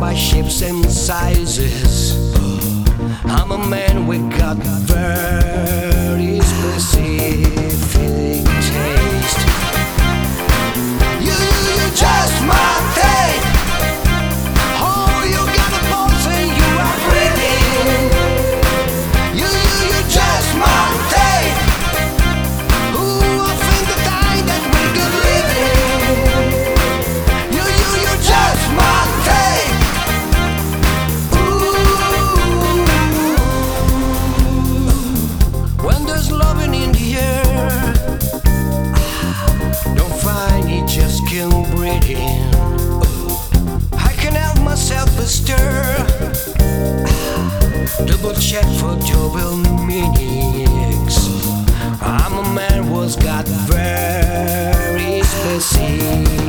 by shapes and sizes. I'm a man with got very specific taste. You just my thing. Oh, you got a pulse and you are breathing. You just my thing. Ooh, I think the time that we could live in. You just my thing. Ooh, when there's loving in the air, don't find it, just can't breathe in. I can help myself but stir. Double check for double meanings. I'm a man who's got very specific